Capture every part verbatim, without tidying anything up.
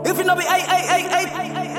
If it not be eight, eight, eight, eight.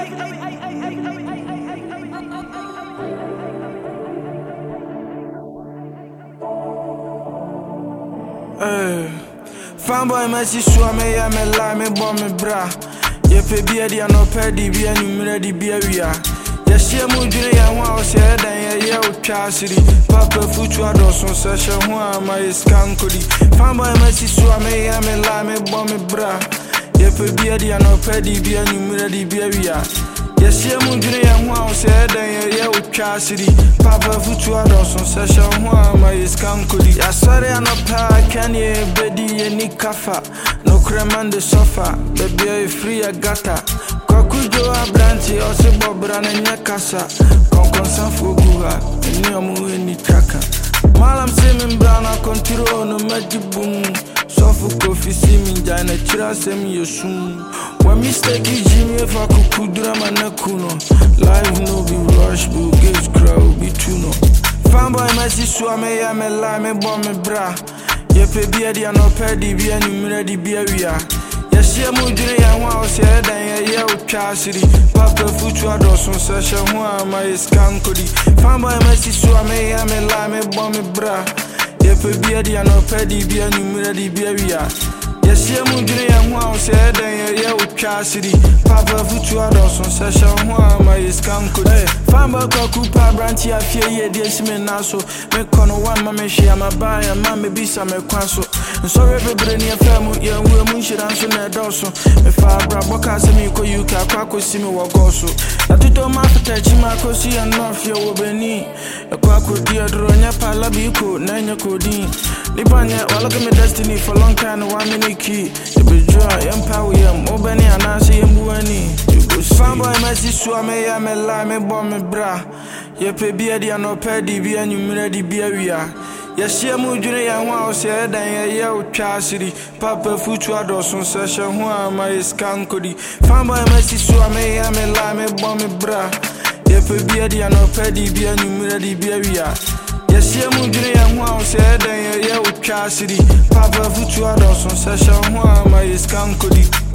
Hey, fanboy messy so me ya me lie me bomb me bra. Ye pe bia dia no pe di bia nyumre di bia wia. Ye share mu dwene ya ho a o se dan ye ye o twa siri. Papa futu adoson se she ho a ma iskankodi. Fanboy messy so me ya me lie me bomb me bra. Ye pe bia dia no pe di bia nyumre di bia wia. Ye share mu dwene ya ho a o se dan ye ye o twa siri. Papa futu adoson se she ho a ma iskankodi. Ya sare no pa can ye bedi ye ni kafa. No creman de sofa, baby I free a gata. Kokujo abranti ose bobra na nya kasa. Konkonsa foguha, ni omu ni traka. Malam se min brana control no majibum. Sofu kofi si min jana chira se mi yosum. Wa mistake jimi fa kukudura manakuno. Life no be rush, bu gates crowd be tuno. Fanboy messy so me ya me lie me bomb me bra. Ye pe bia dia no pe di bia nyumre di bia wia. Ye share mu dwene ya ho a o se dan ye ye o twa siri. Papa futu adoson se she ho a ma iskankodi. Fanboy messy so me ya me lie me bomb me bra. Ye pe bia dia no pe di bia nyumre di bia wia. Ye share mu dwene ya ho a o se dan ye ye o twa siri. Papa futu adoson se she ho a ma iskankodi. Hey, fanboy koku pa branti afie ye di esi me naso. Me kono one ma me hwe ama ba ya ma me bisa me kwaso. So everybody near famu ye we mu nshira nso na edoso. Me fa bra boka se me ko U K akwa ko si me wo goso. Na tuto ma fita chi ma ko si an no fie wo beni. E kwa ko di adro nya pala bi ko na nya ko di. Ni banya wala ke me destiny for long time one minute key. E be joy empower yam obani anase yembu ani. Fanboy messy so me ya me lie me bomb me bra. Ye pe bia dia no pe di bia nyumre di bia wia. Ye share mu dwene ya ho a o se dan ye ye o twa siri. Papa futu adoson se she ho a ma iskankodi. Fanboy messy so me ya me lie me bomb me bra. Ye pe bia dia no pe di bia nyumre di bia wia. Ye share mu dwene ya ho a o se dan ye ye o twa siri. Papa futu adoson se she ho a ma iskankodi.